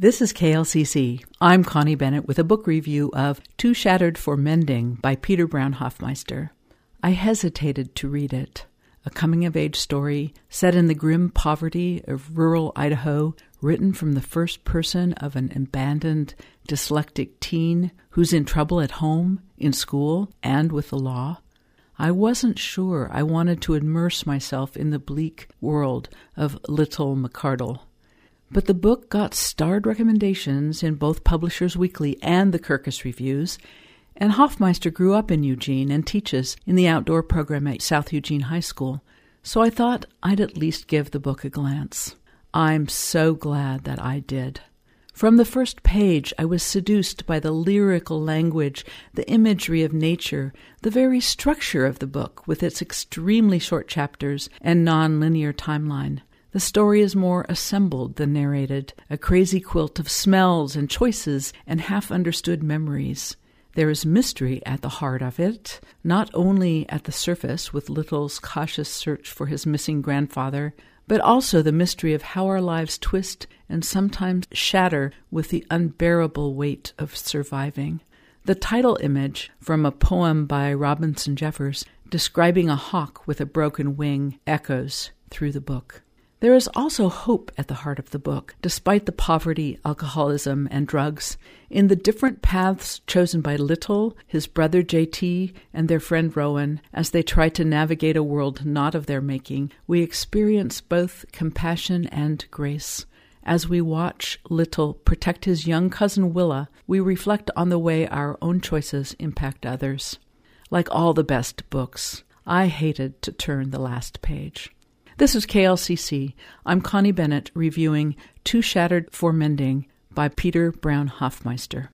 This is KLCC. I'm Connie Bennett with a book review of Too Shattered for Mending by Peter Brown Hoffmeister. I hesitated to read it. A coming-of-age story set in the grim poverty of rural Idaho, written from the first person of an abandoned, dyslexic teen who's in trouble at home, in school, and with the law. I wasn't sure I wanted to immerse myself in the bleak world of Little McCardle. But the book got starred recommendations in both Publishers Weekly and the Kirkus Reviews, and Hoffmeister grew up in Eugene and teaches in the outdoor program at South Eugene High School, so I thought I'd at least give the book a glance. I'm so glad that I did. From the first page, I was seduced by the lyrical language, the imagery of nature, the very structure of the book with its extremely short chapters and non-linear timeline. The story is more assembled than narrated, a crazy quilt of smells and choices and half-understood memories. There is mystery at the heart of it, not only at the surface with Little's cautious search for his missing grandfather, but also the mystery of how our lives twist and sometimes shatter with the unbearable weight of surviving. The title image from a poem by Robinson Jeffers describing a hawk with a broken wing echoes through the book. There is also hope at the heart of the book, despite the poverty, alcoholism, and drugs. In the different paths chosen by Little, his brother JT, and their friend Rowan, as they try to navigate a world not of their making, we experience both compassion and grace. As we watch Little protect his young cousin Willa, we reflect on the way our own choices impact others. Like all the best books, I hated to turn the last page. This is KLCC. I'm Connie Bennett reviewing Too Shattered for Mending by Peter Brown Hoffmeister.